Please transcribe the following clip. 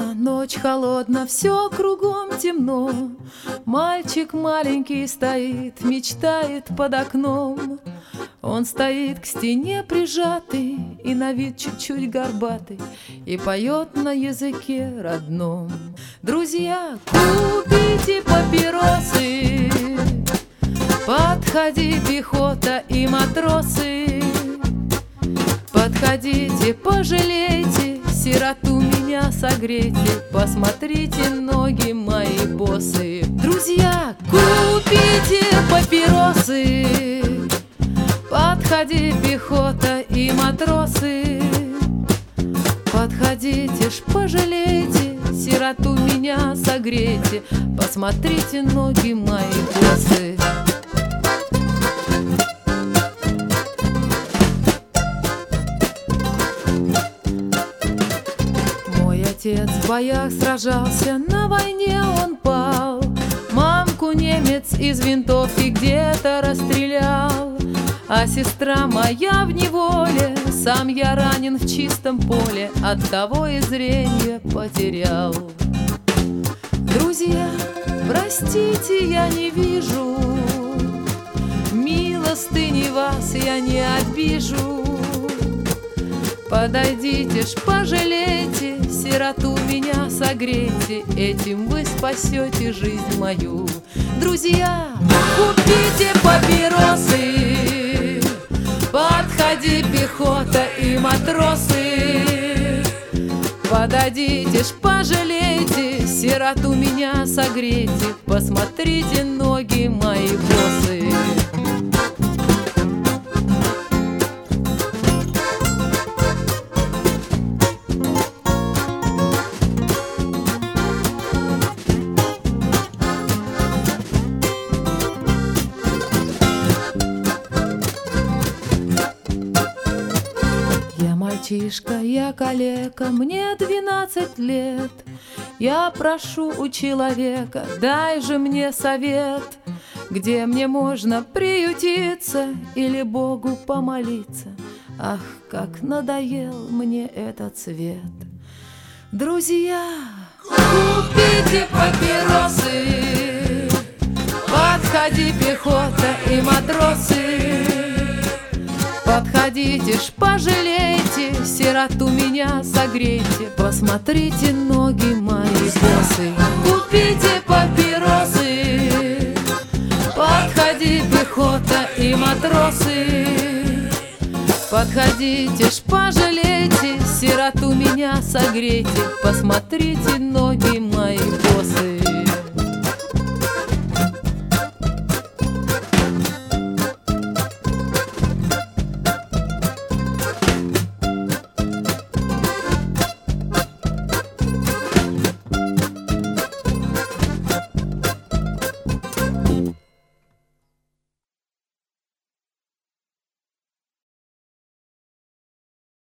поздно, ночь холодна, все кругом темно. Мальчик маленький стоит, мечтает под окном. Он стоит к стене прижатый и на вид чуть-чуть горбатый и поет на языке родном. Друзья, купите папиросы, подходи, пехота и матросы. Подходите, пожалейте, сироту меня согрейте, посмотрите, ноги мои босые. Друзья, купите папиросы, подходи, пехота и матросы. Подходите ж, пожалейте, сироту меня согрейте, посмотрите, ноги мои босые. Отец в боях сражался, на войне он пал. Мамку немец из винтовки где-то расстрелял. А сестра моя в неволе, сам я ранен в чистом поле, оттого и зрение потерял. Друзья, простите, я не вижу, милостыни вас я не обижу. Подойдите ж, пожалейте, сироту меня согрейте, этим вы спасете жизнь мою. Друзья, купите папиросы, подходи, пехота и матросы. Подойдите ж, пожалейте, сироту меня согрейте, посмотрите, ноги мои босые. Мальчишка, я калека, мне 12 лет. Я прошу у человека, дай же мне совет, где мне можно приютиться или Богу помолиться. Ах, как надоел мне этот свет. Друзья, купите папиросы, подходи, пехота и матросы. Подходите ж, пожалейте, сироту меня согрейте, посмотрите, ноги мои босые. Купите папиросы, подходи, пехота и матросы. Подходите ж, пожалейте, сироту меня согрейте, посмотрите, ноги мои